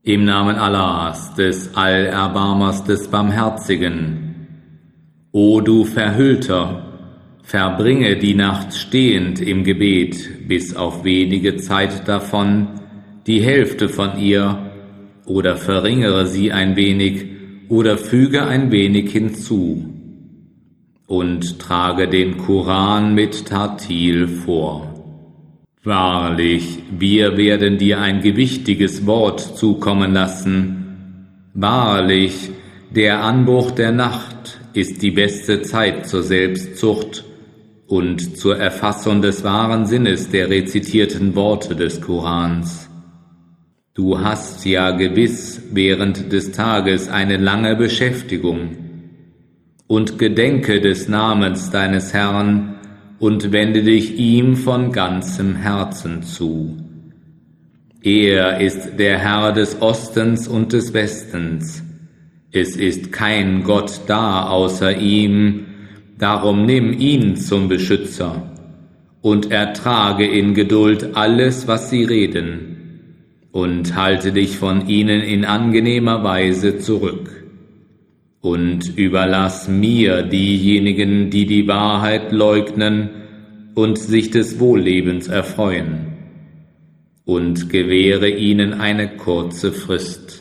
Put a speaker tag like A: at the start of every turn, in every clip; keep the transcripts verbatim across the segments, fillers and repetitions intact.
A: Im Namen Allahs, des Allerbarmers, des Barmherzigen. O du Verhüllter, verbringe die Nacht stehend im Gebet, bis auf wenige Zeit davon, die Hälfte von ihr, oder verringere sie ein wenig, oder füge ein wenig hinzu, und trage den Koran mit Tartil vor. Wahrlich, wir werden dir ein gewichtiges Wort zukommen lassen. Wahrlich, der Anbruch der Nacht ist die beste Zeit zur Selbstzucht und zur Erfassung des wahren Sinnes der rezitierten Worte des Korans. Du hast ja gewiss während des Tages eine lange Beschäftigung. Und gedenke des Namens deines Herrn und wende dich ihm von ganzem Herzen zu. Er ist der Herr des Ostens und des Westens. Es ist kein Gott da außer ihm, darum nimm ihn zum Beschützer und ertrage in Geduld alles, was sie reden, und halte dich von ihnen in angenehmer Weise zurück. Und überlass mir diejenigen, die die Wahrheit leugnen und sich des Wohllebens erfreuen, und gewähre ihnen eine kurze Frist.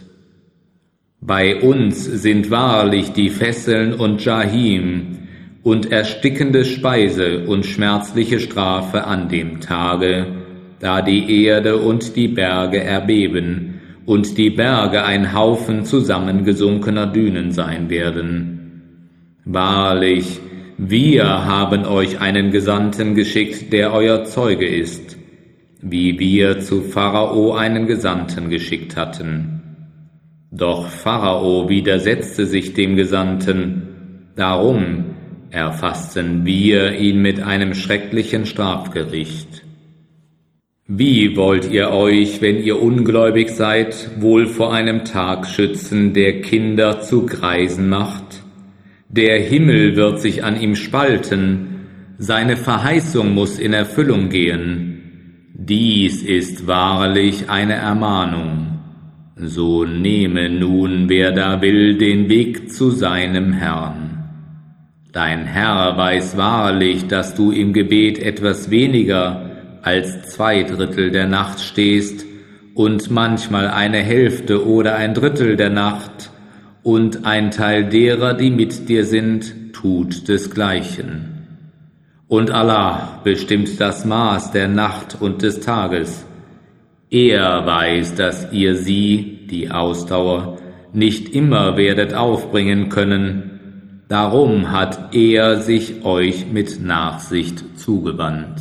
A: Bei uns sind wahrlich die Fesseln und Jahim und erstickende Speise und schmerzliche Strafe an dem Tage, da die Erde und die Berge erbeben, und die Berge ein Haufen zusammengesunkener Dünen sein werden. Wahrlich, wir haben euch einen Gesandten geschickt, der euer Zeuge ist, wie wir zu Pharao einen Gesandten geschickt hatten. Doch Pharao widersetzte sich dem Gesandten, darum erfassten wir ihn mit einem schrecklichen Strafgericht. Wie wollt ihr euch, wenn ihr ungläubig seid, wohl vor einem Tag schützen, der Kinder zu Greisen macht? Der Himmel wird sich an ihm spalten, seine Verheißung muss in Erfüllung gehen. Dies ist wahrlich eine Ermahnung. So nehme nun, wer da will, den Weg zu seinem Herrn. Dein Herr weiß wahrlich, dass du im Gebet etwas weniger als zwei Drittel der Nacht stehst und manchmal eine Hälfte oder ein Drittel der Nacht, und ein Teil derer, die mit dir sind, tut desgleichen. Und Allah bestimmt das Maß der Nacht und des Tages. Er weiß, dass ihr sie, die Ausdauer, nicht immer werdet aufbringen können. Darum hat er sich euch mit Nachsicht zugewandt.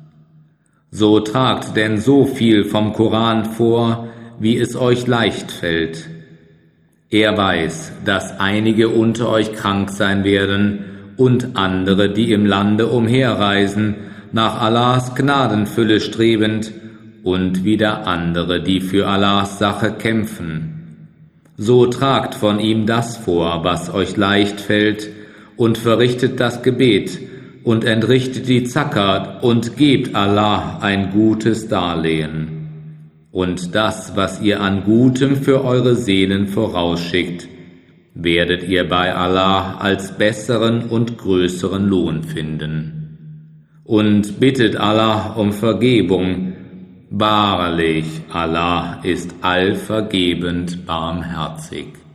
A: So tragt denn so viel vom Koran vor, wie es euch leicht fällt. Er weiß, dass einige unter euch krank sein werden und andere, die im Lande umherreisen, nach Allahs Gnadenfülle strebend, und wieder andere, die für Allahs Sache kämpfen. So tragt von ihm das vor, was euch leicht fällt, und verrichtet das Gebet, und entrichtet die Zakat und gebt Allah ein gutes Darlehen. Und das, was ihr an Gutem für eure Seelen vorausschickt, werdet ihr bei Allah als besseren und größeren Lohn finden. Und bittet Allah um Vergebung. Wahrlich, Allah ist allvergebend barmherzig.